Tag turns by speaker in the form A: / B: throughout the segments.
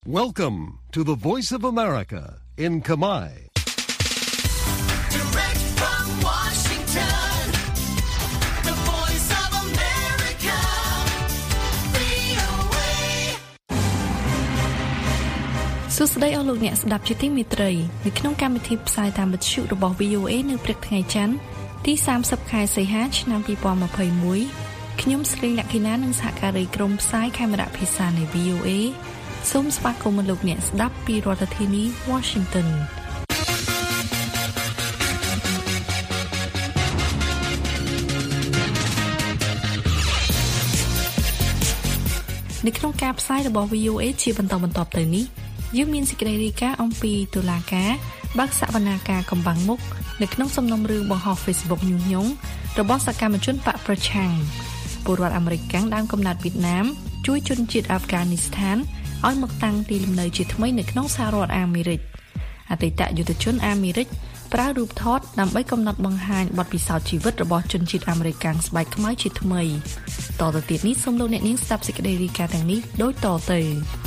A: Welcome to the Voice of America in Kamai.
B: Direct from Washington, the Voice of America, VOA.
C: សួស្តីអស់លោកអ្នកស្ដាប់ជាទីមេត្រីនៅក្នុងកម្មវិធីផ្សាយតាមវិទ្យុរបស់ VOA នៅព្រឹកថ្ងៃច័ន្ទទី30ខែសីហាឆ្នាំ2021ខ្ញុំស្រីលក្ខិណានិងសហការីក្រុមផ្សាយខេមរៈភាសានៃ VOA សូមស្វាគមន៍លោកអ្នកស្ដាប់ពីរដ្ឋធានី Washington នៅក្នុងការផ្សាយរបស់ VOA ជាបន្តទៅនេះយើងមានសេចក្តីរាយការណ៍អំពីតុលាការបើកសវនាការកំបាំងមុខនៅក្នុងសំណុំរឿងបង្ហោះ Facebook ញុះញង់របស់សកម្មជនបកប្រឆាំងពលរដ្ឋអាមេរិកកាំងដើមកំណត់វៀតណាមជួយជនជាតិអាហ្វហ្គានីស្ថានឲ្យមកតាំងទីលំនៅជាថ្មីនៅក្នុងសហរដ្ឋអាមេរិកអតីតយុទ្ធជនអាមេរិកប្រើរូបថតដើម្បីកំណត់បង្ហាញបទពិសោធន៍ជីវិតរបស់ជនជាតិអាមេរិកកាំងស្បែកខ្មៅជាថ្មីតទៅទៀតនេះសូមលោកអ្នកនាងស្ដាប់សេចក្តីរាយការណ៍ទាំងនេះដូចតទៅ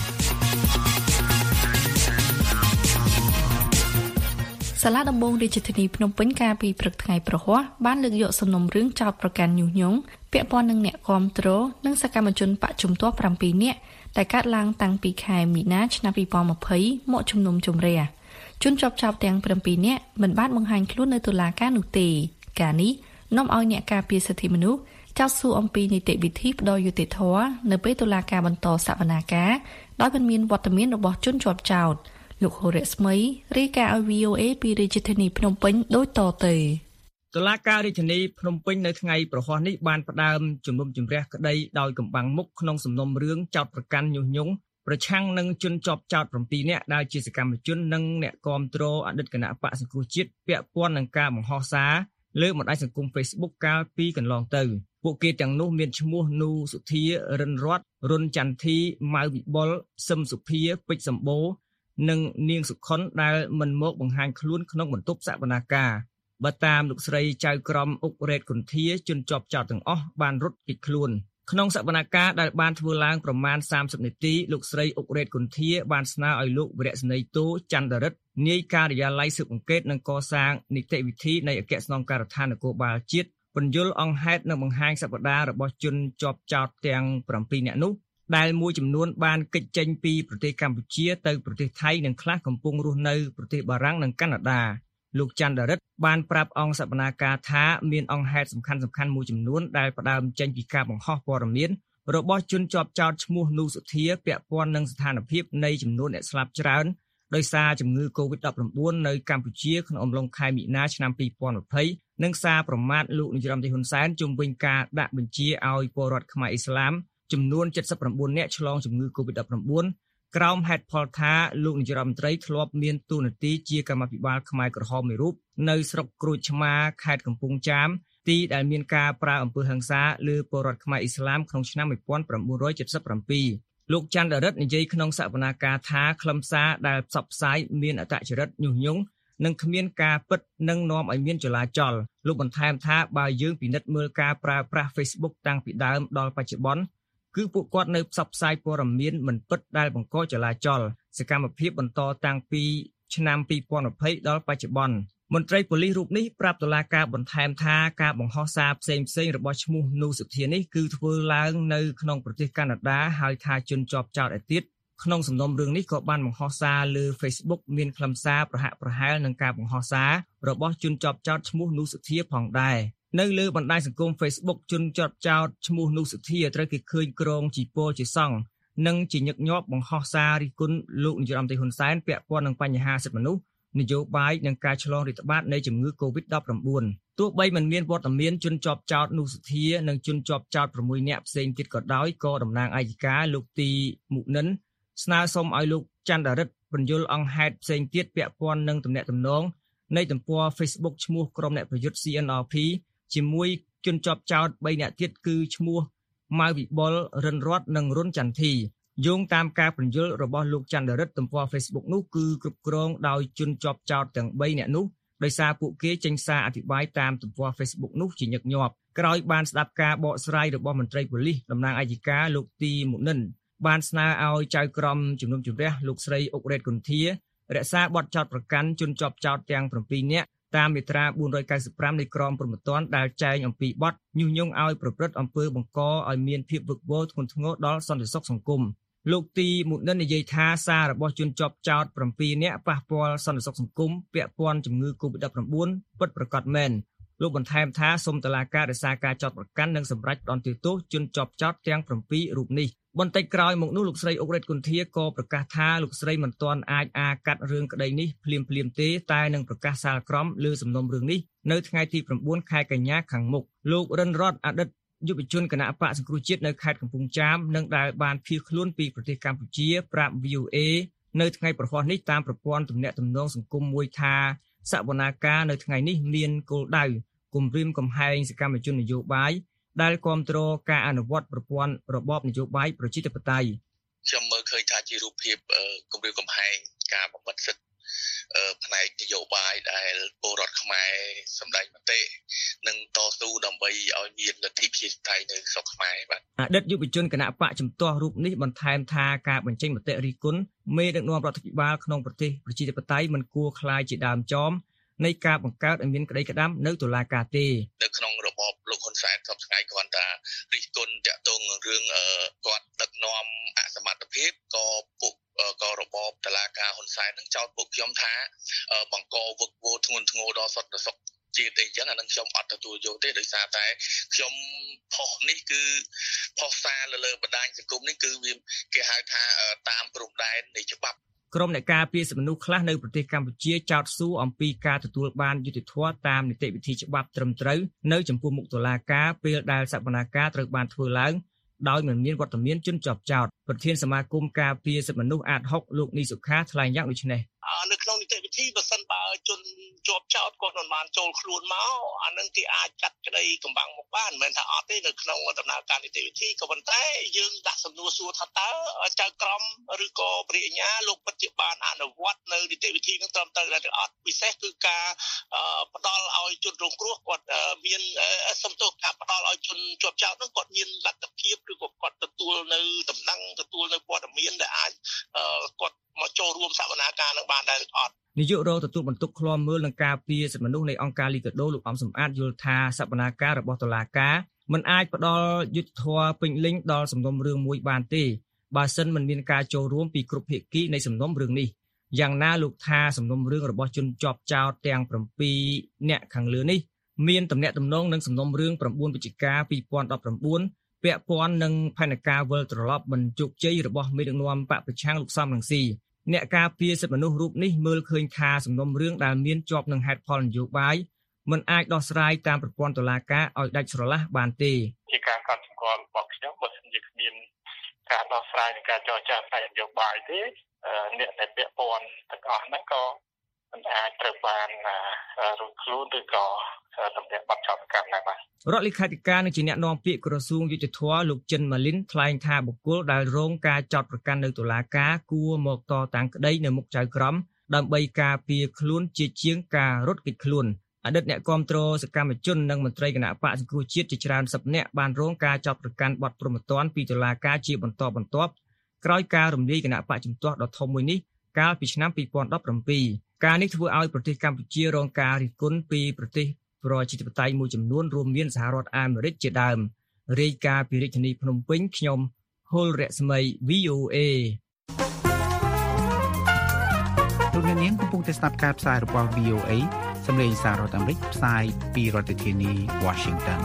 C: សាលាដំបងរាជធានីភ្នំពេញកាលពីព្រឹកថ្ងៃប្រហ័សបានលើកយកសំណុំរឿងចោទប្រកាន់ញុះញង់ពាក់ព័ន្ធនឹងអ្នកគាំទ្រនិងសកម្មជនបកជំទាស់7នាក់ដែលកើតឡើងតាំងពីខែមីនាឆ្នាំ2020មកជំនុំជម្រះជនជាប់ចោទទាំង7នាក់មិនបានបង្ហាញខ្លួននៅតុលាការនោះទេការនេះនាំឲ្យអ្នកការពារសិទ្ធិមនុស្សចោទសួរអំពីនីតិវិធីផ្ដល់យុត្តិធម៌នៅពេលតុលាការបន្តសវនាការដោយមិនមានវត្តមានរបស់ជនជាប់ចោទលោកហូរ៉េស្មីរាយការណ៍ឲ្យ VOA ពីរាជធានីភ្នំពេញដូចតទៅ
D: តុលាការរាជធានីភ្នំពេញនៅថ្ងៃប្រហ័សនេះបានផ្ដើមជំនុំជម្រះក្តីដោយកំបាំងមុខក្នុងសំណុំរឿងចោទប្រកាន់ញុះញង់ប្រឆាំងនឹងជនជាប់ចោទ7នាក់ដែលជាសកម្មជននិងអ្នកគាំទ្រអតីតគណៈបក្សសង្គ្រោះជាតិពាក់ព័ន្ធនឹងការបង្ហោះសារលើបណ្ដាញសង្គម Facebook កាលពីកន្លងទៅពួកគេទាំងនោះមានឈ្មោះនូសុធា រិនរត រុនចន្ទធី ម៉ៅវិបុល សឹមសុភា ពេជ្រសម្បូរនិងនាងសុខុនដែលមិនមកបង្ហាញខ្លួនក្នុងបន្ទប់សវនាការបើតាមលោកស្រីចៅក្រមអុករ៉េតគុន្ធាជនជាប់ចោទទាំងអស់បានរត់គេចខ្លួនក្នុងសវនាការដែលបានធ្វើឡើងប្រមាណ30នាទីលោកស្រីអុករ៉េតគុន្ធាបានស្នើឲ្យលោកវរៈសេនីយ៍តូចន្ទរិទ្ធនាយការិយាល័យស៊ើបអង្កេតនិងកសាងនីតិវិធីនៃអគ្គស្នងការដ្ឋាននគរបាលជាតិពន្យល់អង្គហេតុនិងបង្ហាញសប្តាហ៍របស់ជនជាប់ចោទទាំង7នាក់នោះដែលមួយចំនួនបានគេចចេញពីប្រទេសកម្ពុជាទៅប្រទេសថៃនិងខ្លះកំពុងរស់នៅប្រទេសបារាំងនិងកាណាដាលោកចន្ទរិទ្ធបានប្រាប់អង្គសវនាការថាមានអង្គហេតុសំខាន់មួយចំនួនដែលផ្ដើមចេញពីការបង្ហោះព័ត៌មានរបស់ជនជាប់ចោទឈ្មោះនូសុធាពាក់ព័ន្ធនឹងស្ថានភាពនៃចំនួនអ្នកស្លាប់ច្រើនដោយសារជំងឺ COVID-19 នៅកម្ពុជាក្នុងអំឡុងខែមីនាឆ្នាំ2020និងសារប្រមាថលោកនាយរដ្ឋមន្ត្រីហ៊ុនសែនជុំវិញការដាក់បញ្ជាឲ្យពលរដ្ឋខ្មែរអ៊ីស្លាមចំនួន79នាក់ឆ្លងជំងឺ COVID-19 ក្រោមហេតុផលថាលោកនាយរដ្ឋមន្ត្រីធ្លាប់មានតួនាទីជាកម្មាភិបាលខ្មែរក្រហមមួយរូបនៅស្រុកក្រូចឆ្មាខេត្តកំពង់ចាមទីដែលមានការប្រើអំពើហិង្សាលើពលរដ្ឋខ្មែរអ៊ីស្លាមក្នុងឆ្នាំ1977លោកចន្ទរិទ្ធនិយាយក្នុងសវនាការថាខ្លឹមសារដែលផ្សព្វផ្សាយមានអត្តចរិតញុះញង់និងគ្មានការពិតនិងនាំឲ្យមានចលាចលលោកបន្ថែមថាបើយើងពិនិត្យមើលការប្រើប្រាស់ Facebook តាំងពីដើមដល់បច្ចុប្បន្នគឺពួកគាត់នៅផ្សព្វផ្សាយព័ត៌មានមិនពិតដែលបង្កចលាចលសកម្មភាពបន្តតាំងពីឆ្នាំ2020ដល់បច្ចុប្បន្នមន្ត្រីប៉ូលីសរូបនេះប្រាប់តុលាការបន្ថែមថាការបង្ហោះសារផ្សេងៗរបស់ឈ្មោះនូសុធានេះគឺធ្វើឡើងនៅក្នុងប្រទេសកាណាដាហើយថាជនជាប់ចោទឯទៀតក្នុងសំណុំរឿងនេះក៏បានបង្ហោះសារលើ Facebook មានខ្លឹមសារប្រហាក់ប្រហែលនឹងការបង្ហោះសាររបស់ជនជាប់ចោទឈ្មោះនូសុធាផងដែរនៅលើបណ្ដាញសង្គម Facebook ជនជាប់ចោទឈ្មោះនូសុធាត្រូវគេឃើញក្រងជីពរជាសង្ឃនិងជាញឹកញាប់បង្ហោះសាររិះគន់លោកនាយរដ្ឋមន្ត្រីហ៊ុនសែនពាក់ព័ន្ធនឹងបញ្ហាសិទ្ធិមនុស្សនយោបាយនិងការឆ្លងរាតត្បាតនៃជំងឺ COVID-19 ទោះបីមិនមានវត្តមានជនជាប់ចោទនូសុធានិងជនជាប់ចោទ6នាក់ផ្សេងទៀតក៏ដោយក៏តំណាងអាយកាលោកទីមុនិនស្នើសុំឲ្យលោកចន្ទរិទ្ធពន្យល់អង្គហេតុផ្សេងទៀតពាក់ព័ន្ធនឹងទំនាក់ទំនងនៃទំព័រ Facebook ឈ្មោះក្រុមអ្នកប្រយុទ្ធ CNRP ជាមួយជនជាប់ចោទ3នាក់ទៀតគឺឈ្មោះម៉ៅវិបុល រិនរត និងរុនចន្ទធីយោងតាមការពន្យល់របស់លោកចន្ទរិទ្ធទំព័រ Facebook នោះគឺគ្រប់គ្រងដោយជនជាប់ចោទទាំង3នាក់នោះដោយសារពួកគេចេញសារអធិប្បាយតាមទំព័រ Facebook នោះជាញឹកញាប់ក្រោយបានស្ដាប់ការបកស្រាយរបស់មន្ត្រីប៉ូលីសតំណាងអាយកាលោកទីមុនិនបានស្នើឲ្យចៅក្រមជំនុំជម្រះលោកស្រីអុករ៉េតគុន្ធារក្សាបទចោទប្រកាន់ជនជាប់ចោទទាំង7នាក់តាមមាត្រា495នៃក្រមព្រហ្មទណ្ឌដែលចែងអំពីបទញុះញង់ឲ្យប្រព្រឹត្តអំពើបង្កឲ្យមានភាពវឹកវរធ្ងន់ធ្ងរដល់សន្តិសុខសង្គមលោកទីមុនិននិយាយថាសាររបស់ជនជាប់ចោទ7នាក់ប៉ះពាល់សន្តិសុខសង្គមពាក់ព័ន្ធជំងឺ Covid-19 ពិតប្រាកដមែនលោកបន្ថែមថាសូមតុលាការរក្សាការចោទប្រកាន់និងសម្រេចផ្តន្ទាទោសជនជាប់ចោទទាំង7រូបនេះបន្តិចក្រោយមកនោះលោកស្រីអុករ៉េតគុន្ធាក៏ប្រកាសថាលោកស្រីមិនទាន់អាចកាត់រឿងក្តីនេះភ្លាមទេតែនឹងប្រកាសសាលក្រមលើសំណុំរឿងនេះនៅថ្ងៃទី9ខែកញ្ញាខាងមុខលោករិនរតអតីតយុវជនគណៈបកសង្គ្រោះជាតិនៅខេត្តកំពង់ចាមនិងដែលបានភៀសខ្លួនពីប្រទេសកម្ពុជាប្រាប់ VOA នៅថ្ងៃប្រហ័សនេះតាមប្រព័ន្ធទំនាក់ទំនងសង្គមមួយថាសវនាការនៅថ្ងៃនេះមានគោលដៅគំរាមកំហែងសកម្មជននយោបាយដែលគាំទ្រការអនុវត្តប្រព័ន្ធរបបនយោបាយប្រជាធិបតេយ្យ
E: ខ្ញុំមើលឃើញថាជារូបភាពគម្រាមកំហែងការបំបត្តិសិទ្ធិផ្នែកនយោបាយដែលពលរដ្ឋខ្មែរសម្ដែងមតិនិងតស៊ូដើម្បីឲ្យមានលទ្ធិប្រជាធិបតេយ្យនៅស្រុកខ្មែរបាទ
D: អតីតយុវជនគណៈបកជំទាស់រូបនេះបន្ថែមថាការបញ្ចេញមតិរិះគន់មេដឹកនាំរដ្ឋាភិបាលក្នុងប្រទេសប្រជាធិបតេយ្យមិនគួរក្លាយជាដើមចមនៃការបង្កើតឲ្យមានក្តីក្តាំនៅតុលាការទេ
E: នៅក្នុងរបបលោកហ៊ុនសែនសពថ្ងៃគាត់ថារិះគន់តាក់ទងរឿងគាត់ដឹកនាំអសមត្ថភាពក៏របបតុលាការហ៊ុនសែននឹងចោទពួកខ្ញុំថាបង្កវឹកវរធ្ងន់ធ្ងរដល់សន្តិសុខជាតិអីចឹងអានឹងខ្ញុំអត់ទទួលយកទេដោយសារតែខ្ញុំផុសនេះគឺផុសសារលើបណ្ដាញសង្គមនេះគឺវាគេហៅថាតាមព្រំដែននៃច្បាប់
D: ក្រុមអ្នកការពារសិទ្ធិមនុស្សខ្លះនៅប្រទេសកម្ពុជាចោទសួរអំពីការទទួលបានយុត្តិធម៌តាមនីតិវិធីច្បាប់ត្រឹមត្រូវនៅចំពោះមុខតុលាការពេលដែលសវនាការត្រូវបានធ្វើឡើងដោយមិនមានវត្តមានជនជាប់ចោទប្រធានសមាគមការពារសិទ្ធិមនុស្សអាត6លោកនីសុខាថ្លែងយ៉ាងដូចនេះ
F: នៅក្នុងនីតិវិធីបើសិនបើជនជាប់ចោទគាត់មិនបានចូលខ្លួនមកអានឹងគេអាចចាត់ក្តីកំបាំងមកបានមិនមែនថាអត់ទេនៅក្នុងដំណើរការនីតិវិធីក៏ប៉ុន្តែយើងដាក់សំណួរសួរថាតើចៅក្រមឬក៏ព្រះអាជ្ញាលោកពិតជាបានអនុវត្តនៅនីតិវិធីនឹងត្រឹមត្រូវដែរឬអត់ពិសេសគឺការផ្ដល់ឲ្យជនរងគ្រោះគាត់មានសំទោសការផ្ដល់ឲ្យជនជាប់ចោទនឹងគាត់មានលទ្ធភាពឬក៏គាត់ទទួលនៅដំណឹងទទួលនៅព័ត៌មានដែលអាចគាត់មកចូលរួមសវនាការនឹងបានដែរឬអត់
D: នាយករងទទួលបន្ទុកឃ្លាំមើលនឹងការពារសិទ្ធិមនុស្សនៃអង្គការលីកាដូលោកអំសំអាតយល់ថាសវនាការរបស់តុលាការមិនអាចផ្ដល់យុត្តិធម៌ពេញលេញដល់សំណុំរឿងមួយបានទេបើសិនមិនមានការចូលរួមពីគ្រប់ភាគីនៃសំណុំរឿងនេះយ៉ាងណាលោកថាសំណុំរឿងរបស់ជនជាប់ចោទទាំង7នាក់ខាងលើនេះមានទំនាក់ទំនងនឹងសំណុំរឿង9វិច្ឆិកា2019ពាក់ព័ន្ធនឹងផែនការវិលត្រឡប់មិនជោគជ័យរបស់មេដឹកនាំបកប្រឆាំងលោកសំរងស៊ីអ្នកការពារសិទ្ធិមនុស្សរូបនេះមើលឃើញថាសំណុំរឿងដែលមានជាប់នឹងហេតុផលនយោបាយមិនអាចដោះស្រាយតាមប្រព័ន្ធតុលាការឲ្យដាច់ស្រឡះបានទេ
F: ជាការកត់សម្គាល់របស់ខ្ញុំបើសិនជាគ្មានការដោះស្រាយនៃការចរចាផ្នែកនយោបាយទេអ្នកដែលពាក់ព័ន្ធទាំងអស់ហ្នឹងក៏មិនអាចត្រូវបានរំខ្លួនឬក៏តំណាក់បាត់ចោលកម្មដែរបាទ
D: រដ្ឋលេខាធិការនិងជាអ្នកនាំពាក្យក្រសួងយុតិធម៌លោកចិនម៉ាលីនថ្លែងថាបុគ្គលដែលរងការចោទប្រកាន់នៅតុលាការគួរមកតតាំងក្តីនៅមុខចៅក្រមដើម្បីការពារខ្លួនជាងការរត់គេចខ្លួនអតីតអ្នកគាំទ្រសកម្មជននិងមន្ត្រីគណៈបកសង្គ្រោះជាតិជាច្រើនសិបនាក់បានរងការចោទប្រកាន់បទព្រហ្មទណ្ឌពីតុលាការជាបន្តបន្ទាប់ក្រោយការរំលាយគណៈបកជំទាស់ដ៏ធំមួយនេះកាលពីឆ្នាំ2017ការនេះធ្វើឲ្យប្រទេសកម្ពុជារងការរិះគន់ពីប្រទេសប្រជាធិបតេយ្យមួយចំនួនរួមមានសហរដ្ឋអាមេរិកជាដើមរាយការណ៍ពីរាជធានីភ្នំពេញខ្ញុំហុលរស្មី VOA
G: លោកអ្នកនាងកំពុងតែស្ដាប់ការផ្សាយរបស់ VOA សម្លេងសាររដ្ឋអាមេរិកផ្សាយពីរដ្ឋធានី Washington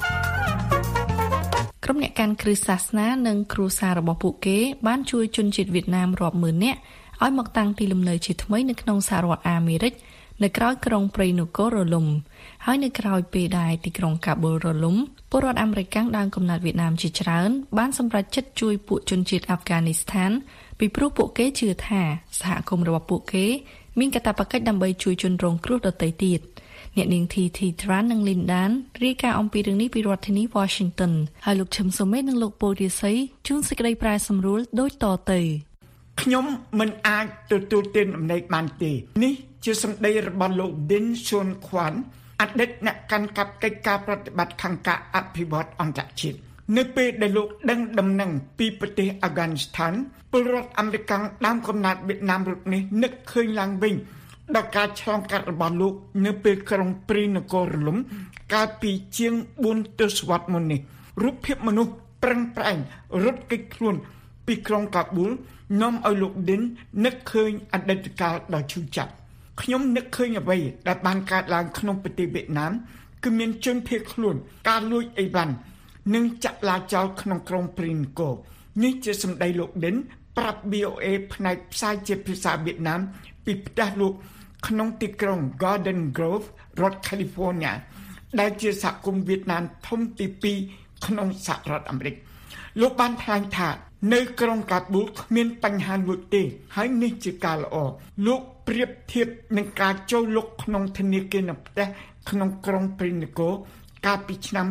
C: ក្រុមអ្នកកាន់គ្រឹះសាសនានិងគ្រួសាររបស់ពួកគេបានជួយជនជាតិវៀតណាមរាប់ម៉ឺននាក់ឲ្យមកតាំងទីលំនៅជាថ្មីនៅក្នុងសហរដ្ឋអាមេរិកនៅក្រៅក្រុងព្រៃនគររលំហើយនៅក្រៅពេលដែលទីក្រុងកាបូលរលំពលរដ្ឋអាមេរិកដើមកំណើតវៀតណាមជាច្រើនបានសម្រេចចិត្តជួយពួកជនជាតិអាហ្វហ្គានីស្ថានពីព្រោះពួកគេជឿថាសហគមន៍របស់ពួកគេមានកាតព្វកិច្ចដើម្បីជួយជនរងគ្រោះដទៃទៀតអ្នកនាង TT Tran និង Lindan រាយការណ៍អំពីរឿងនេះពីរដ្ឋធានី Washington ហើយលោកឈឹមសុមេនិងលោកពូរិស័យជួនសេចក្តីប្រែសម្រួលដូចតទៅ
H: ខ្ញុំមិនអាចទទួលទានអំណេកបានទេនេះជាសម្ដីរបស់លោក Din Sun Kwan អតីតអ្នកកាន់កាប់កិច្ចការប្រតិបត្តិខាងការអភិវឌ្ឍអន្តរជាតិនៅពេលដែលលោកដឹងដំណឹងពីប្រទេសអាហ្គានីស្ថានពលរដ្ឋអាមេរិកដើមកំណើតវៀតណាមរូបនេះនឹកឃើញឡើងវិញដល់ការឆ្លងកាត់របស់លោកនៅពេលក្រុងព្រីនគររលំកាលពីជាង4ទសវត្សរ៍មុននេះរូបភាពមនុស្សប្រឹងប្រែងរត់គេចខ្លួនពីក្រុងកាប៊ូលនាំឲ្យលោកឌិននឹកឃើញអតីតកាលដ៏ឈឺចាប់ខ្ញុំនឹកឃើញអ្វីដែលបានកើតឡើងក្នុងប្រទេសវៀតណាមគឺមានជនភៀសខ្លួនការលួចអីវ៉ាន់និងចាក់ឡាចោលក្នុងក្រុងព្រីនគរនេះជាសម្ដីលោកឌិនប្រាប់ BOA ផ្នែកផ្សាយជាភាសាវៀតណាមពីផ្ទះលោកក្នុងទីក្រុង Garden Grove រដ្ឋ California ដែលជាសហគមន៍វៀតណាមធំទី2ក្នុងសហរដ្ឋអាមេរិកលោកបានថ្លែងថានៅក្រុងកាប៊ូលគ្មានបញ្ហាលួចទេហើយនេះជាការល្អលោកប្រៀបធៀបនឹងការចូលលុកក្នុងធនាគារនៅផ្ទះក្នុងក្រុងព្រីនគរកាលពីឆ្នាំ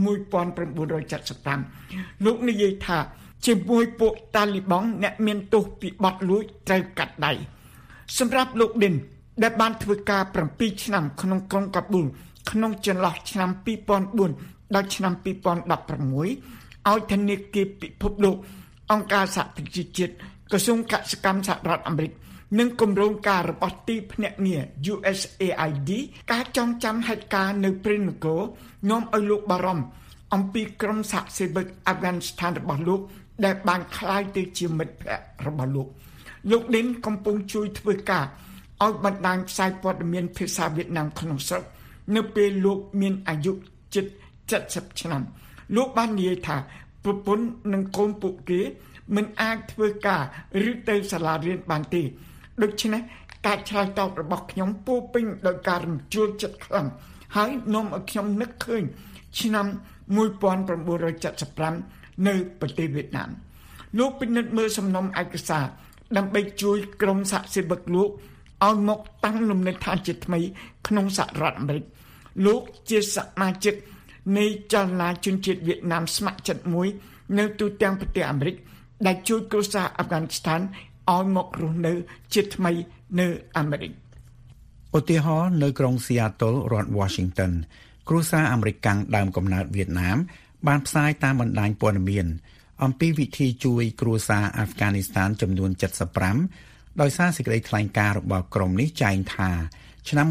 H: 1975លោកនិយាយថាជាមួយពួកតាលីបង់អ្នកមានទោសពីបទលួចត្រូវកាត់ដៃសម្រាប់លោកឌិនដែលបានធ្វើការ7ឆ្នាំក្នុងក្រុងកាប៊ូលក្នុងចន្លោះឆ្នាំ2004ដល់ឆ្នាំ2016ឲ្យធនាគារពិភពលោកអង្គការសហប្រជាជាតិក្រសួងកសិកម្មសហរដ្ឋអាមេរិកនិងគម្រោងការរបស់ទីភ្នាក់ងារ USAID ការចងចាំហេតុការណ៍នៅព្រីនគរនាំឲ្យលោកបារម្ភអំពីក្រុមសហសេវកអាហ្វហ្គានីស្ថានរបស់លោកដែលបានក្លាយទៅជាមិត្តភក្តិរបស់លោកឌិនកំពុងជួយធ្វើការឲ្យបណ្ដាញផ្សាយព័ត៌មានភាសាវៀតណាមក្នុងស្រុកនៅពេលលោកមានអាយុជិត70ឆ្នាំលោកបាននិយាយថាប្រពន្ធនិងកូនពួកគេមិនអាចធ្វើការឬទៅសាលារៀនបានទេដូច្នេះការឆ្លើយតបរបស់ខ្ញុំពោរពេញដោយការរំជួលចិត្តខ្លាំងហើយនាំឲ្យខ្ញុំនឹកឃើញឆ្នាំ1975នៅប្រទេសវៀតណាមលោកពិនិត្យមើលសំណុំឯកសារដើម្បីជួយក្រុមសហសេវកលោកឲ្យមកតាំងលំនៅឋានជាថ្មីក្នុងសហរដ្ឋអាមេរិកលោកជាសមាជិកនៃចលនាជនជាតិវៀតណាមស្ម័គ្រចិត្តមួយនៅទូទាំងប្រទេសអាមេរិកដែលជួយគ្រួសារអាហ្វហ្គានីស្ថានឲ្យមករស់នៅជាថ្មីនៅអាមេរិក
G: ឧទាហរណ៍នៅក្រុង Seattle រដ្ឋ Washington គ្រួសារអាមេរិកដើមកំណើតវៀតណាមបានផ្សាយតាមបណ្ដាញព័ត៌មានអំពីវិធីជួយគ្រួសារអាហ្វហ្គានីស្ថានចំនួន75ដោយសារសេចក្តីថ្លែងការណ៍របស់ក្រុមនេះចែងថាឆ្នាំ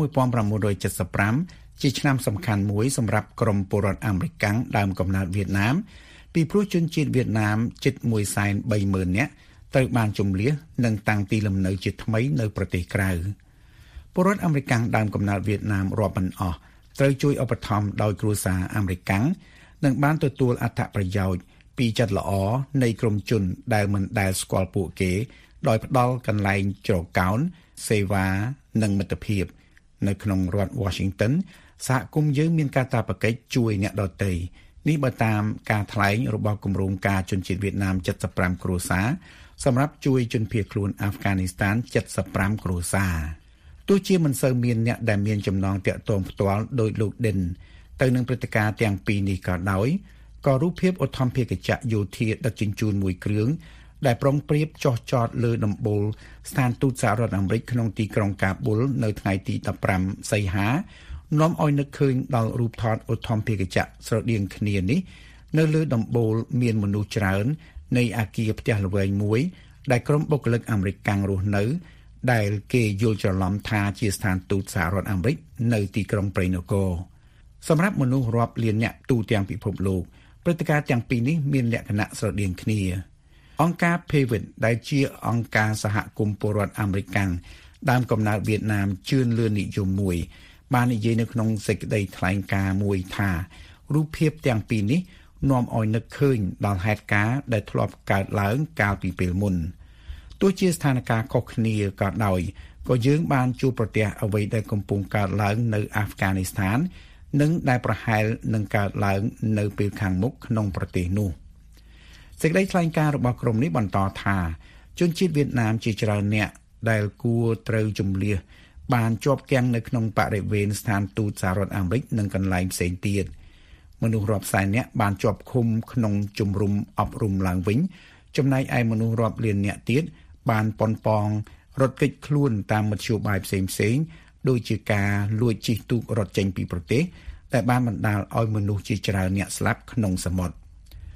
G: 1975ជាឆ្នាំសំខាន់មួយសម្រាប់ក្រុមពលរដ្ឋអាមេរិកដើមកំណើតវៀតណាមពីព្រោះជនជាតិវៀតណាមជិត 130,000 នាក់ត្រូវបានជម្លៀសនិងតាំងទីលំនៅជាថ្មីនៅប្រទេសក្រៅពលរដ្ឋអាមេរិកដើមកំណើតវៀតណាមរាប់មិនអស់ត្រូវជួយឧបត្ថម្ភដោយគ្រួសារអាមេរិកនិងបានទទួលអត្ថប្រយោជន៍ពីចិត្តល្អនៃក្រុមជនដែលមិនដែលស្គាល់ពួកគេដោយផ្ដល់កន្លែងជ្រកកោនសេវានិងមិត្តភាពនៅក្នុងរដ្ឋ Washington សហគមន៍យើងមានកាតព្វកិច្ចជួយអ្នកដទៃនេះបើតាមការថ្លែងរបស់គម្រោងការជនជាតិវៀតណាម75គ្រួសារសម្រាប់ជួយជនភៀសខ្លួនអាហ្វហ្គានីស្ថាន75គ្រួសារទោះជាមិនសូវមានអ្នកដែលមានចំណងទាក់ទងផ្ទាល់ដោយលោកឌិនទៅនឹងព្រឹត្តិការណ៍ទាំងពីរនេះក៏ដោយក៏រូបភាពឧទ្ធម្ភាគចក្រយោធាដឹកជញ្ជូនមួយគ្រឿងដែលប្រុងប្រៀបចុះចតលើដំបូលស្ថានទូតសហរដ្ឋអាមេរិកក្នុងទីក្រុងកាប៊ុលនៅថ្ងៃទី15សីហានាំឲ្យនឹកឃើញដល់រូបថតឧទ្ធម្ភាគចក្រស្រដៀងគ្នានេះនៅលើដំបូលមានមនុស្សច្រើននៃអគារផ្ទះល្វែងមួយដែលក្រុមបុគ្គលិកអាមេរិករស់នៅដែលគេយល់ច្រឡំថាជាស្ថានទូតសហរដ្ឋអាមេរិកនៅទីក្រុងព្រៃនគរសម្រាប់មនុស្សរាប់លានអ្នកទូទាំងពិភពលោកព្រឹត្តិការណ៍ទាំងពីរនេះមានលក្ខណៈស្រដៀងគ្នាអង្គការ PAVET ដែលជាអង្គការសហគមន៍ពលរដ្ឋអាមេរិកដើមកំណើតវៀតណាមជឿនលឿននិយមមួយបាននិយាយនៅក្នុងសេចក្តីថ្លែងការណ៍មួយថារូបភាពទាំងពីរនេះនាំឲ្យនឹកឃើញដល់ហេតុការណ៍ដែលធ្លាប់កើតឡើងកាលពីពេលមុនទោះជាស្ថានភាពខុសគ្នាក៏ដោយក៏យើងបានជួបប្រទះអ្វីដែលកំពុងកើតឡើងនៅអាហ្វហ្គានីស្ថាននិងដែលប្រហែលនឹងកើតឡើងនៅពេលខាងមុខក្នុងប្រទេសនោះសេចក្តីថ្លែងការណ៍របស់ក្រុមនេះបន្តថាជនជាតិវៀតណាមជាច្រើនអ្នកដែលគួរត្រូវជម្លៀសបានជាប់គាំងនៅក្នុងបរិវេណស្ថានទូតសហរដ្ឋអាមេរិកនិងកន្លែងផ្សេងទៀតមនុស្សរាប់សែននាក់បានជាប់ឃុំក្នុងជំរំអប់រំឡើងវិញចំណែកឯមនុស្សរាប់លាននាក់ទៀតបានប៉ុនប៉ងរត់គេចខ្លួនតាមមធ្យោបាយផ្សេងៗដូចជាការលួចជិះទូករត់ចេញពីប្រទេសដែលបានបណ្ដាលឲ្យមនុស្សជាច្រើនអ្នកស្លាប់ក្នុងសមុទ្រ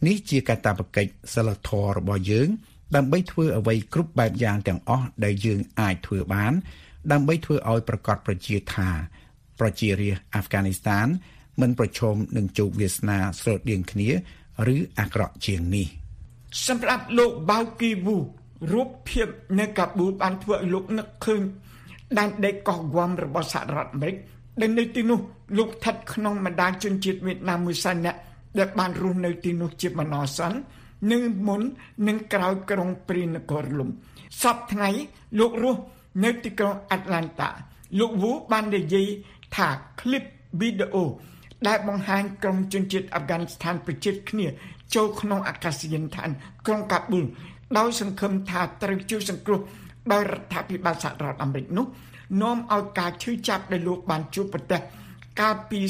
G: នេះជាកាតព្វកិច្ចសិលធម៌របស់យើងដើម្បីធ្វើអ្វីគ្រប់បែបយ៉ាងទាំងអស់ដែលយើងអាចធ្វើបានដើម្បីធ្វើឲ្យប្រកបប្រជាថាប្រជារាស្ត្រអាហ្វហ្គានីស្ថានមិនប្រឈមនឹងជោគវាសនាស្រដៀងគ្នាឬអាក្រក់ជាងនេះ
H: សម្រាប់លោកបាវគីវូរូបភាពនៅកាប៊ូលបានធ្វើឲ្យលោកនឹកឃើញដែនដីកោះហ្គាំរបស់សហរដ្ឋអាមេរិកដែលនៅទីនោះលោកស្ថិតក្នុងបណ្ដាជនជាតិវៀតណាមមួយសែននាក់ដែលបានរស់នៅទីនោះជាបណ្ដោះអាសន្ននៅមុននិងក្រោយក្រុងព្រីនគរលំសប្តាហ៍ថ្ងៃលោករស់នៅទីក្រុងអាត្លង់តាលោកវូបាននិយាយថាคลิปវីដេអូដែលបង្ហាញក្រុមជនជាតិអាហ្វហ្គានីស្ថានប្រជិតគ្នាចូលក្នុងអាកាសយានដ្ឋានក្រុងកាប៊ូលដោយសង្ឃឹមថាត្រូវជួយសង្គ្រោះដោយរដ្ឋាភិបាលសហរដ្ឋអាមេរិកនោះនាំឲ្យការឈឺចាប់ដែលលោកបានជួបប្រទះកាលពី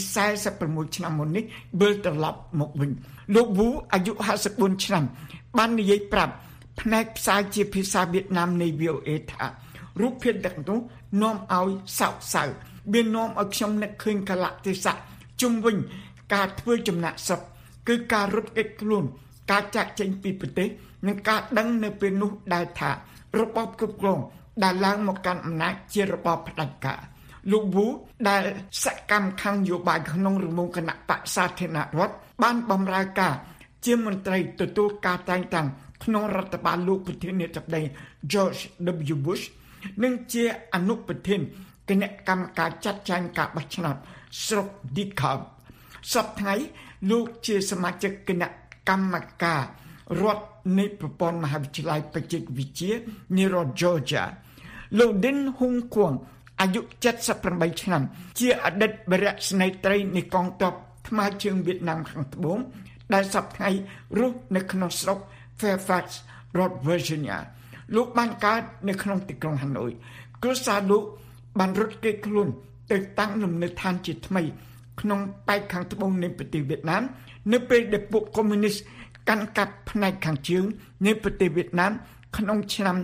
H: 46ឆ្នាំមុននេះវិលត្រឡប់មកវិញលោកវូអាយុ54ឆ្នាំបាននិយាយប្រាប់ផ្នែកផ្សាយជាភាសាវៀតណាមនៃ VOA ថារូបភាពទាំងនោះនាំឲ្យសោកសៅវានាំឲ្យខ្ញុំនឹកឃើញកលៈទេសៈជុំវិញការធ្វើចំណាក់ស្រុកគឺការរត់គេចខ្លួនការចាក់ចេញពីប្រទេសនិងការដឹងនៅពេលនោះដែលថារបបគ្រប់គ្រងដែលឡើងមកកាន់អំណាចជារបបផ្ដាច់ការលោកវូដែលសកម្មខាងនយោបាយក្នុងរង្វង់គណៈបក្សសាធារណរដ្ឋបានបម្រើការជាមន្ត្រីទទួលការតែងតាំងក្នុងរដ្ឋបាលលោកប្រធានាធិបតី George W. Bush និងជាអនុប្រធានគណៈកម្មការចាត់ចែងការបោះឆ្នោតស្រុក DeKalb សប្តាហ៍ថ្ងៃលោកជាសមាជិកគណៈកម្មការរដ្ឋនៃប្រព័ន្ធមហាវិទ្យាល័យបច្ចេកវិទ្យានៃរដ្ឋ Georgia លោក Din Hung Kwang អាយុ78ឆ្នាំជាអតីតវរៈស្នេហ៍ត្រីនៃកងទ័ពថ្មើរជើងវៀតណាមខាងត្បូងដែលសប្តាហ៍ថ្ងៃរស់នៅក្នុងស្រុក Fairfax រដ្ឋ Virginia លោកបានកើតនៅក្នុងទីក្រុងហាណូយគ្រួសារលោកបានរត់គេចខ្លួនទៅតាំងលំនៅឋានជាថ្មីក្នុងប៉ែកខាងត្បូងនៃប្រទេសវៀតណាមនៅពេលដែលពួកកុម្មុយនីសកាន់កាប់ផ្នែកខាងជើងនៃប្រទេសវៀតណាមក្នុងឆ្នាំ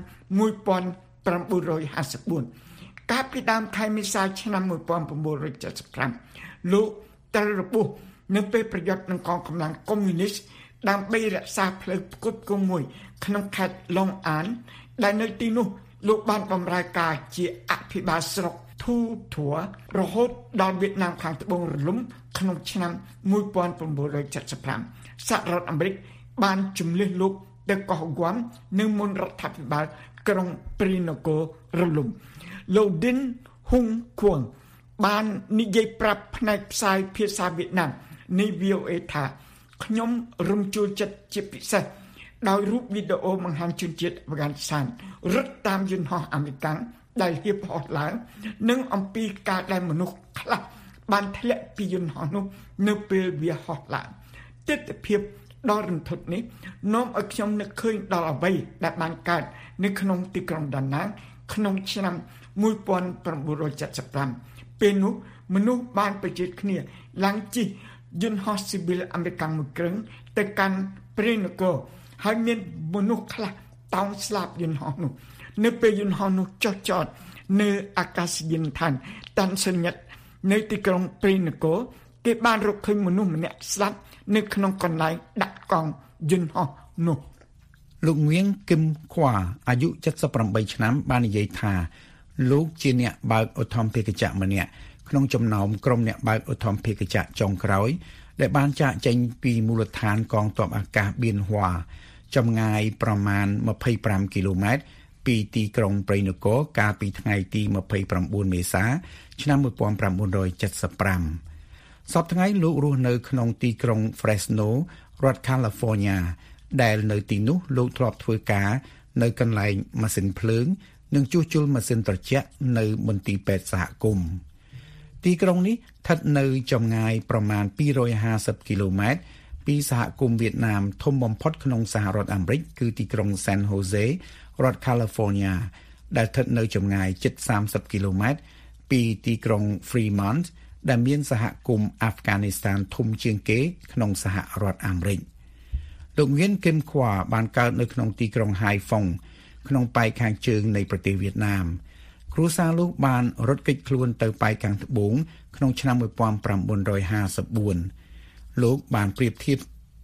H: 1954កាលពីដើមខែមេសាឆ្នាំ1975លោកត្រូវរបួសនៅពេលប្រយុទ្ធនឹងកងកម្លាំងកុម្មុយនីសដើម្បីរក្សាផ្លូវផ្គត់ផ្គង់មួយក្នុងខេត្តឡុងអានដែលនៅទីនោះលោកបានបម្រើការជាអភិបាលស្រុកធូធួរហូតដល់វៀតណាមខាងត្បូងរលំក្នុងឆ្នាំ1975សហរដ្ឋអាមេរិកបានជំលះលោកទៅកោះហ្គាំនៅមុនរដ្ឋាភិបាលក្រុងព្រីនគររលំលោក Din Hung Kwang បាននិយាយប្រាប់ផ្នែកផ្សាយភាសាវៀតណាមនៃ VOA ថាខ្ញុំរំជួលចិត្តជាពិសេសដោយរូបវីដេអូបង្ហាញជនជាតិអាហ្វហ្គានីស្ថានរត់តាមយន្តហោះអាមេរិកដែលហៀបហោះឡើងនិងអំពីការដែលមនុស្សខ្លះបានធ្លាក់ពីយន្តហោះនោះនៅពេលវាហោះឡើងទិដ្ឋភាពដ៏រន្ធត់នេះនាំឲ្យខ្ញុំនឹកឃើញដល់អ្វីដែលបានកើតនៅក្នុងទីក្រុងដាណាងក្នុងឆ្នាំ1975ពេលនោះមនុស្សបានប្រជិតគ្នាឡើងជិះយន្តហោះស៊ីវិលអាមេរិកមួយគ្រឿងទៅកាន់ព្រីនគរហើយមានមនុស្សខ្លះតោងស្លាប់យន្តហោះនោះនៅពេលយន្តហោះនោះចុះចតនៅអាកាសយានដ្ឋានតាន់សិញិតនៅទីក្រុងព្រីនគរគេបានរកឃើញមនុស្សម្នាក់ស្លាប់នៅក្នុងកន្លែងដាក់កង់យន្តហោះនោះ
G: លោកងៀងគឹមខ្វាអាយុ78ឆ្នាំបាននិយាយថាលោកជាអ្នកបើកឧទ្ធម្ភាគចក្រម្នាក់ក្នុងចំណោមក្រុមអ្នកបើកឧទ្ធម្ភាគចក្រចុងក្រោយដែលបានចាកចេញពីមូលដ្ឋានកងទ័ពអាកាសបៀនហួរចម្ងាយប្រមាណ25គីឡូម៉ែត្រពីទីក្រុងព្រៃនគរកាលពីថ្ងៃទី29មេសាឆ្នាំ1975សប្តាហ៍ថ្ងៃលោករស់នៅក្នុងទីក្រុង Fresno រដ្ឋ California ដែលនៅទីនោះលោកធ្លាប់ធ្វើការនៅកន្លែងម៉ាស៊ីនភ្លើងនិងជួសជុលម៉ាស៊ីនត្រជាក់នៅមន្ទីរពេទ្យសហគមន៍ទីក្រុងនេះស្ថិតនៅចម្ងាយប្រមាណ250គីឡូម៉ែត្រពីសហគមន៍វៀតណាមធំបំផុតក្នុងសហរដ្ឋអាមេរិកគឺទីក្រុង San Jose រដ្ឋ California ដែលស្ថិតនៅចម្ងាយជិត30គីឡូម៉ែត្រពីទីក្រុង Fremont ដែលមានសហគមន៍អាហ្វហ្គានីស្ថានធំជាងគេក្នុងសហរដ្ឋអាមេរិកលោកងៀនគឹមខ្វាបានកើតនៅក្នុងទីក្រុង Haiphong ក្នុងប៉ែកខាងជើងនៃប្រទេសវៀតណាមគ្រួសារលោកបានរត់គេចខ្លួនទៅប៉ែកខាងត្បូងក្នុងឆ្នាំ1954លោកបានប្រៀបធៀប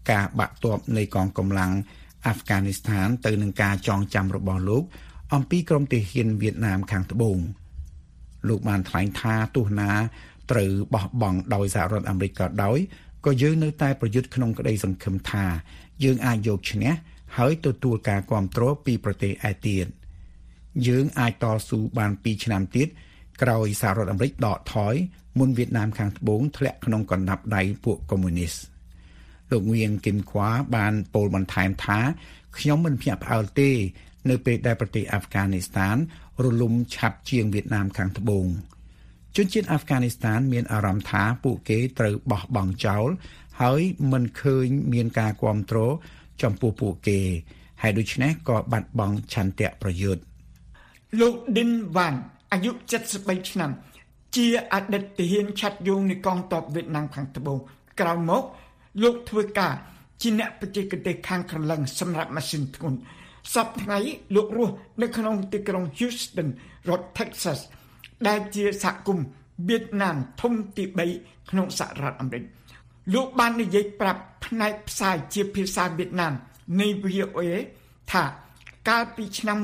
G: ការបាក់ទ័ពនៃកងកម្លាំងអាហ្វហ្គានីស្ថានទៅនឹងការចងចាំរបស់លោកអំពីក្រុមទាហានវៀតណាមខាងត្បូងលោកបានថ្លែងថាទោះណាត្រូវបោះបង់ដោយសហរដ្ឋអាមេរិកក៏ដោយក៏យើងនៅតែប្រយុទ្ធក្នុងក្តីសង្ឃឹមថាយើងអាចយកឈ្នះហើយទទួលការគាំទ្រពីប្រទេសឯទៀតយើងអាចតស៊ូបាន2ឆ្នាំទៀតក្រោយសហរដ្ឋអាមេរិកដកថយមុនវៀតណាមខាងត្បូងធ្លាក់ក្នុងកណ្ដាប់ដៃពួកកុម្មុយនីសលោកងៀងគឹមខ្វាបានពោលបន្ថែមថាខ្ញុំមិនភ្ញាក់ផ្អើលទេនៅពេលដែលប្រទេសអាហ្វហ្គានីស្ថានរលំឆាប់ជាងវៀតណាមខាងត្បូងជនជាតិអាហ្វហ្គានីស្ថានមានអារម្មណ៍ថាពួកគេត្រូវបោះបង់ចោលហើយមិនឃើញមានការគាំទ្រចំពោះពួកគេហើយដូច្នេះក៏បាត់បង់ឆន្ទៈប្រយុទ្ធ
H: លោកឌិនវ៉ាន់អាយុ73ឆ្នាំជាអតីតទាហានឆាត់យងនៃកងទ័ពវៀតណាមខាងត្បូងក្រោយមកលោកធ្វើការជាអ្នកបច្ចេកទេសខាងក្រឡឹងសម្រាប់ម៉ាស៊ីនធ្ងន់សប្តាហ៍ថ្ងៃលោករស់នៅក្នុងទីក្រុង Houston រដ្ឋ Texas ដែលជាសហគមន៍វៀតណាមធំទី3ក្នុងសហរដ្ឋអាមេរិកលោកបាននិយាយប្រាប់ផ្នែកផ្សាយជាភាសាវៀតណាមនៃ VOA ថាកាលពីឆ្នាំ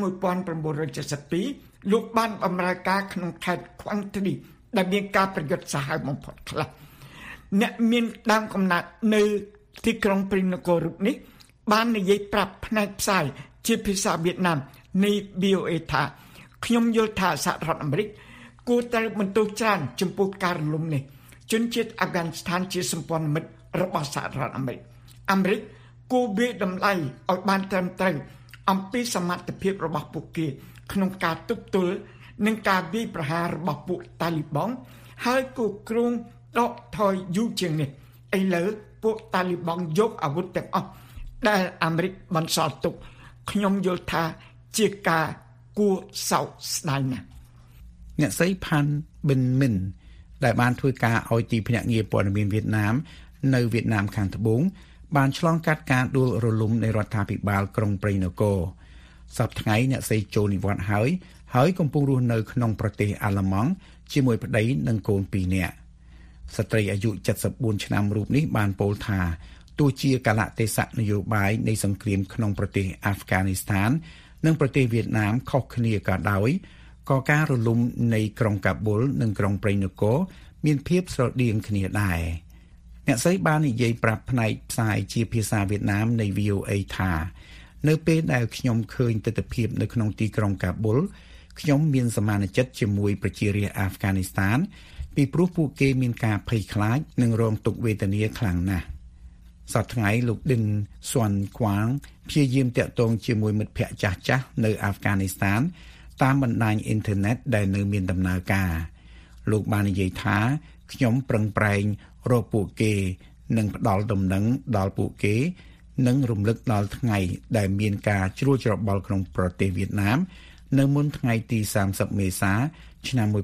H: 1972លោកបានបម្រើការក្នុងខេត្តខ្វាំងទ្រីដែលមានការប្រយុទ្ធសាហាវបំផុតខ្លះអ្នកមានដើមកំណើតនៅទីក្រុងព្រីនគររូបនេះបាននិយាយប្រាប់ផ្នែកផ្សាយជាភាសាវៀតណាមនៃ VOA ថាខ្ញុំយល់ថាសហរដ្ឋអាមេរិកគួរតែបន្ទោសច្រើនចំពោះការរំលំនេះជនជាតិអាហ្វហ្គានីស្ថានជាសម្ព័ន្ធមិត្តរបស់សហរដ្ឋអាមេរិកអាមេរិកគួរវាយតម្លៃឲ្យបានត្រឹមត្រូវអំពីសមត្ថភាពរបស់ពួកគេក្នុងការទប់ទល់នឹងការវាយប្រហាររបស់ពួកតាលីបង់ហើយគូគ្រងដកថយយូរជាងនេះឥឡូវពួកតាលីបង់យកអាវុធទាំងអស់ដែលអាមេរិកបន្សល់ទុកខ្ញុំយល់ថាជាការគួរសោកស្ដាយណាស់
G: អ្នកស្រីផាន់ប៊ិនមិន ដែលបានធ្វើការឲ្យទីភ្នាក់ងារព័ត៌មានវៀតណាមនៅវៀតណាមខាងត្បូងបានឆ្លងកាត់ការដួលរលំនៃរដ្ឋាភិបាលក្រុងព្រៃនគរសប្តាហ៍ថ្ងៃអ្នកស្រីចូលនិវត្តន៍ហើយកំពុងរស់នៅក្នុងប្រទេសអាល្លឺម៉ង់ជាមួយប្តីនិងកូន2នាក់ស្ត្រីអាយុ74ឆ្នាំរូបនេះបានពោលថាទោះជាកាលៈទេសៈនយោបាយនៃសង្គ្រាមក្នុងប្រទេសអាហ្វហ្គានីស្ថាននិងប្រទេសវៀតណាមខុសគ្នាក៏ដោយក៏ការរលំនៃក្រុងកាប៊ុលនិងក្រុងព្រៃនគរមានភាពស្រដៀងគ្នាដែរអ្នកស្រីបាននិយាយប្រាប់ផ្នែកផ្សាយជាភាសាវៀតណាមនៃ VOA ថានៅពេលដែលខ្ញុំឃើញទស្សនវិជ្ជានៅក្នុងទីក្រុងកាប៊ុលខ្ញុំមានសមានចិត្តជាមួយប្រជារាស្ត្រអាហ្វហ្គានីស្ថានពីព្រោះពួកគេមានការភ័យខ្លាចនិងរងទុក្ខវេទនាខ្លាំងណាស់សប្តាហ៍ថ្ងៃលោកឌិនស៊ុនខ្វាងព្យាយាមតាក់ទងជាមួយមិត្តភ័ក្តិចាស់ៗនៅអាហ្វហ្គានីស្ថានតាមបណ្ដាញអ៊ីនធឺណិតដែលនៅមានដំណើរការលោកបាននិយាយថាខ្ញុំប្រឹងប្រែងរកពួកគេនិងផ្ដល់ដំណឹងដល់ពួកគេនិងរំលឹកដល់ថ្ងៃដែលមានការជ្រួលច្របល់ក្នុងប្រទេសវៀតណាមនៅមុនថ្ងៃទី30មេសាឆ្នាំ1975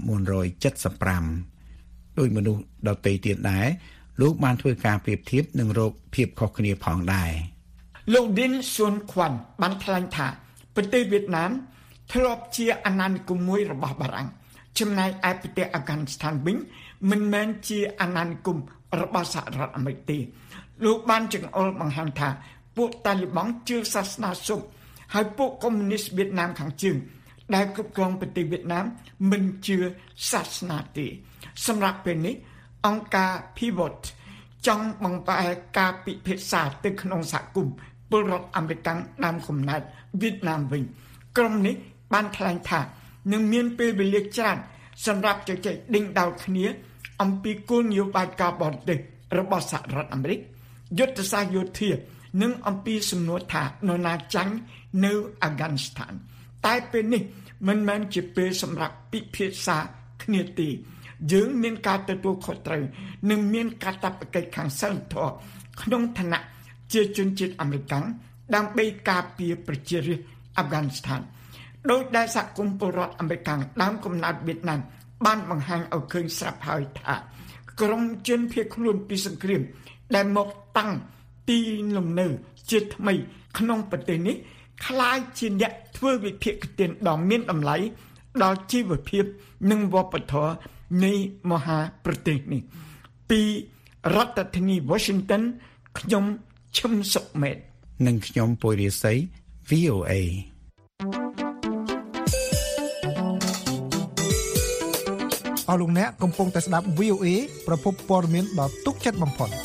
G: ដោយមនុស្សដទៃទៀតដែរលោកបានធ្វើការប្រៀបធៀបនឹងរោគភាពខុសគ្នាផងដែរ
H: លោកឌិនស៊ុនខ្វាន់បានថ្លែងថាប្រទេសវៀតណាមធ្លាប់ជាអាណានិគមមួយរបស់បារាំងចំណែកឯប្រទេសអាហ្វហ្គានីស្ថានវិញមិនមែនជាអាណានិគមរបស់សហរដ្ឋអាមេរិកទេលោកបានចង្អុលបង្ហាញថាពួកតាលីបង់ជឿសាសនាស៊ុបហើយពួកកុម្មុយនីសវៀតណាមខាងជើងដែលគ្រប់គ្រងប្រទេសវៀតណាមមិនជឿសាសនាទេសម្រាប់ពេលនេះអង្គការ Pivot ចង់បង្វែរការពិភាក្សាទៅក្នុងសហគមន៍ពលរដ្ឋអាមេរិកដើមកំណើតវៀតណាមវិញក្រុមនេះបានថ្លែងថានឹងមានពេលវេលាច្រើនសម្រាប់ជជែកដេញដោលគ្នាអំពីគោលនយោបាយការបរទេសរបស់សហរដ្ឋអាមេរិកយុទ្ធសាស្ត្រយោធានិងអំពីសំណួរថានរណាចាញ់នៅអាហ្វហ្គានីស្ថានតែពេលនេះមិនមែនជាពេលសម្រាប់ពិភាក្សាគ្នាទេយើងមានការទទួលខុសត្រូវនិងមានកាតព្វកិច្ចខាងសីលធម៌ក្នុងឋានៈជាជនជាតិអាមេរិកដើម្បីការពារប្រជារាស្ត្រអាហ្វហ្គានីស្ថានដោយដែលសហគមន៍ពលរដ្ឋអាមេរិកដើមកំណើតវៀតណាមបានបង្ហាញឲ្យឃើញស្រាប់ហើយថាក្រុមជនភៀសខ្លួនពីសង្គ្រាមដែលមកតាំងទីលំនៅជាថ្មីក្នុងប្រទេសនេះคล้ายជាអ្នកធ្វើវិភាគទានដ៏មានតម្លៃដល់ជីវភាពនិងវប្បធម៌នៃមហាប្រទេសនេះពីរដ្ឋធានី Washington ខ្ញុំឈឹមសុកមេត
G: និងខ្ញុំពុយរាសី VOA
I: អស់លោកអ្នកកំពុងតែស្ដាប់ VOA ប្រភពព័ត៌មានដ៏ទុកចិត្តបំផុត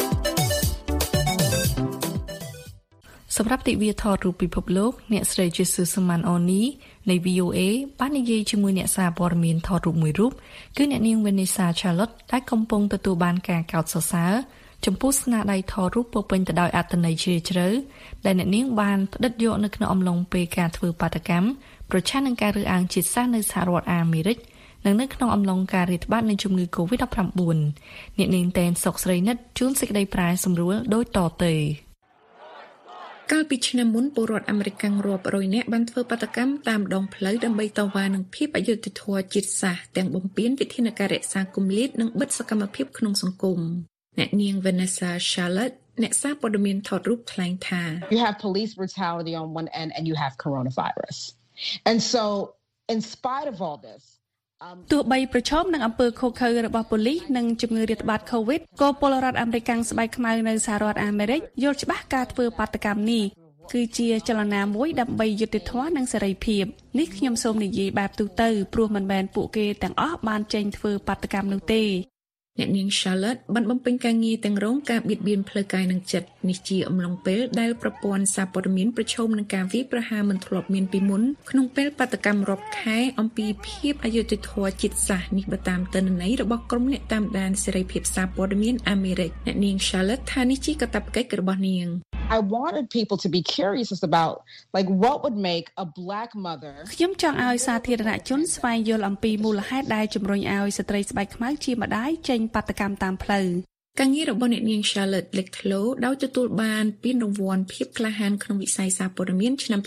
C: សម្រាប់ទិវាថតរូបពិភពលោកអ្នកស្រី Jesus Suman Oni នៃ VOA បាននិយាយជាមួយអ្នកសារព័ត៌មានថតរូបមួយរូបគឺអ្នកនាង Vanessa Charlotte ដែលកំពុងទទួលបានការកោតសរសើរចំពោះស្នាដៃថតរូបពោពេញទៅដោយអត្ថន័យជ្រាលជ្រៅដែលអ្នកនាងបានផ្ដិតយកនៅក្នុងអំឡុងពេលការធ្វើបាតកម្មប្រឆាំងនឹងការរើសអើងជាតិសាសន៍នៅសហរដ្ឋអាមេរិកនិងនៅក្នុងអំឡុងការរាតត្បាតនៃជំងឺ COVID-19 អ្នកនាងតែនសុកស្រីនិតជួនសេចក្តីប្រែសម្រួលដូចតទៅកាលពីឆ្នាំមុនពលរដ្ឋអាមេរិករាប់រយនាក់បានធ្វើបាតកម្មតាមដងផ្លូវដើម្បីតវ៉ានឹងភាពអយុត្តិធម៌ជាតិសាសន៍ទាំងបំពេញវិធានការរក្សាគម្លាតនិងបិទសកម្មភាពក្នុងសង្គមអ្នកនាង Vanessa Charlotte អ្នកសារព័ត៌មានថតរូបថ្លែងថា
J: You have police brutality on one end and you have coronavirus. And so in spite of all this
C: ទោះបីប្រឈមនឹងអំពើឃោរឃៅរបស់ប៉ូលីសនិងជំងឺរាតត្បាត COVID ក៏ពលរដ្ឋអាមេរិកស្បែកខ្មៅនៅសហរដ្ឋអាមេរិកយល់ច្បាស់ការធ្វើបាតកម្មនេះគឺជាចលនាមួយដើម្បីយុត្តិធម៌និងសេរីភាពនេះខ្ញុំសូមនិយាយបែបទូទៅព្រោះមិនមែនពួកគេទាំងអស់បានចេញធ្វើបាតកម្មនោះទេអ្នកនាង Charlotte បានបំពេញការងារទាំងរងការបៀតបៀនផ្លូវកាយនិងចិត្តនេះជាអំឡុងពេលដែលប្រព័ន្ធសារព័ត៌មានប្រឈមនឹងការវាយប្រហារមិនធ្លាប់មានពីមុនក្នុងពេលបាតកម្មរាប់ខែអំពីភាពអយុត្តិធម៌ជាតិសាសន៍នេះបើតាមទិន្នន័យរបស់ក្រុមអ្នកតាមដានសេរីភាពសារព័ត៌មានអាមេរិកអ្នកនាង Charlotte ថានេះជាកាតព្វកិច្ចរបស់នាង
J: I wanted people to be curious about like what would make a black mother
C: ខ្ញុំចង់ឲ្យសាធារណជនស្វែងយល់អំពីមូលហេតុដែលជំរុញឲ្យស្ត្រីស្បែកខ្មៅជាម្ដាយចេញបាតកម្មតាមផ្លូវការងាររបស់អ្នកនាង Charlotte លេចធ្លោដោយទទួលបានពានរង្វាន់ភាពក្លាហានក្នុងវិស័យសារព័ត៌មានឆ្នាំ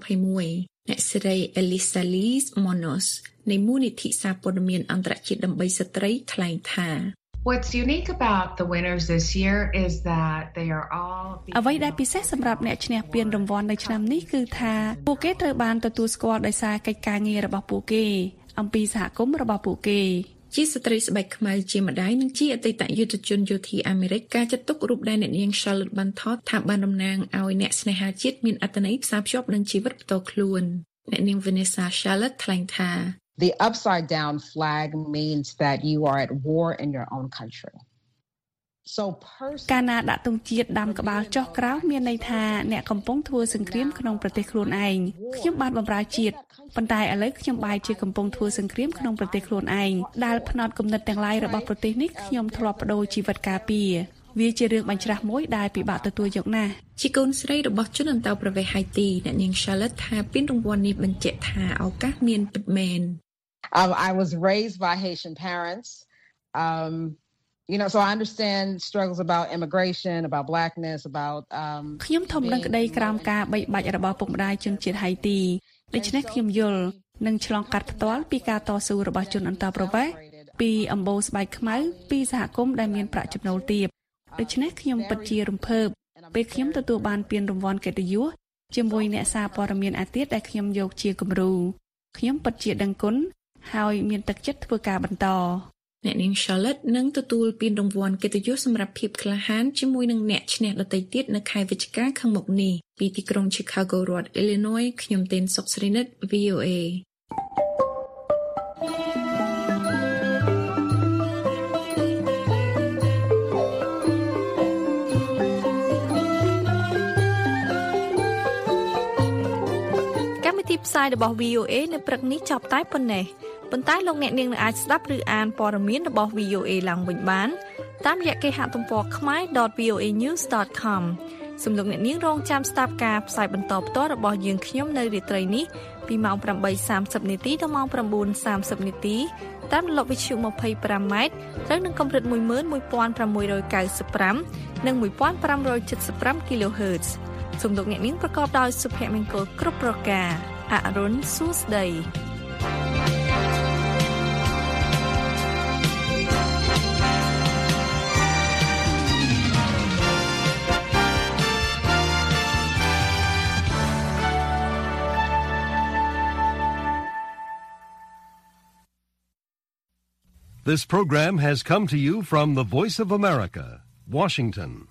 C: 2021អ្នកស្រី Elisa Liz Monos នៃមូលនិធិសារព័ត៌មានអន្តរជាតិដើម្បីស្ត្រីថ្លែងថា
K: What's unique about the winners this year is that they are all
C: អ្វីដែលពិសេសសម្រាប់អ្នកឈ្នះពានរង្វាន់នៅឆ្នាំនេះគឺថាពួកគេត្រូវបានទទួលស្គាល់ដោយសារកិច្ចការងាររបស់ពួកគេអំពីសហគមន៍របស់ពួកគេជាស្ត្រីស្បែកខ្មៅជាម្ដាយនិងជាអតីតយុទ្ធជនយោធាអាមេរិកការចាត់ទុករូបដែលអ្នកនាង Charlotte បានថតថាបានតំណាងឲ្យអ្នកស្នេហាជាតិមានអត្ថន័យផ្សារភ្ជាប់នឹងជីវិតផ្ទាល់ខ្លួនអ្នកនាង Vanessa Charlotte ថ្លែងថា
J: The upside down flag means that you are at war in your own country. So
C: កាលណាដាក់ទង់ជាតិដាំក្បាលចុះក្រោមមានន័យថាអ្នកកំពុងធ្វើសង្គ្រាមក្នុងប្រទេសខ្លួនឯងខ្ញុំបានបម្រើជាតិប៉ុន្តែឥឡូវខ្ញុំបែរជាកំពុងធ្វើសង្គ្រាមក្នុងប្រទេសខ្លួនឯងដែលផ្នត់គំនិតទាំងឡាយរបស់ប្រទេសនេះខ្ញុំធ្លាប់បដូរជីវិតការពារវាជារឿងបញ្ច្រាស់មួយដែលពិបាកទទួលយកណាស់ជាកូនស្រីរបស់ជនអន្តោប្រវេសន៍ហៃទីអ្នកនាង Charlotte ថាពានរង្វាន់នេះបញ្ជាក់ថាឱកាសមានពិតមែន
J: I was raised by Haitian parents. You know, so I understand struggles about immigration, about blackness, about
C: ខ្ញុំធំដឹងក្តីក្រោមការបីបាច់របស់ពុកម្ដាយជនជាតិហៃទីដូច្នេះខ្ញុំយល់និងឆ្លងកាត់ផ្ទាល់ពីការតស៊ូរបស់ជនអន្តោប្រវេសន៍ពីអំបូរស្បែកខ្មៅពីសហគមន៍ដែលមានប្រាក់ចំណូលទាបដូច្នេះខ្ញុំពិតជារំភើបពេលខ្ញុំទទួលបានពានរង្វាន់កិត្តិយសជាមួយអ្នកសារព័ត៌មានអាទិត្យដែលខ្ញុំយកជាគំរូខ្ញុំពិតជាដឹងគុណហើយមានទឹកចិត្តធ្វើការបន្តអ្នកនាង Charlotte នឹងទទួលពានរង្វាន់កិត្តិយសសម្រាប់ភាពក្លាហានជាមួយនឹងអ្នកឈ្នះដទៃទៀតនៅខែវិច្ឆិកាខាងមុខនេះពីទីក្រុង Chicago រដ្ឋ Illinois ខ្ញុំទេនសុកស្រីនិត VOAកម្មវិធីផ្សាយរបស់ VOA នៅព្រឹកនេះចប់តែប៉ុណ្ណេះប៉ុន្តែលោកអ្នកនាងអាចស្ដាប់ឬអានព័ត៌មានរបស់ VOA ឡើងវិញបានតាមរយៈគេហទំព័រ khmer.voanews.com សូមលោកអ្នកនាងរងចាំស្ដាប់ការផ្សាយបន្តផ្ទាល់របស់យើងខ្ញុំនៅរាត្រីនេះពីម៉ោង 8:30 នាទីដល់ម៉ោង 9:30 នាទីតាមរលកវិទ្យុ 25 ម៉ែត្រត្រូវនឹងកម្រិត 11695 និង 1575 kHz សូមលោកអ្នកនាងប្រកបដោយសុភមង្គលគ្រប់ប្រការអរុនសួស្ដី
A: This program has come to you from the Voice of America, Washington.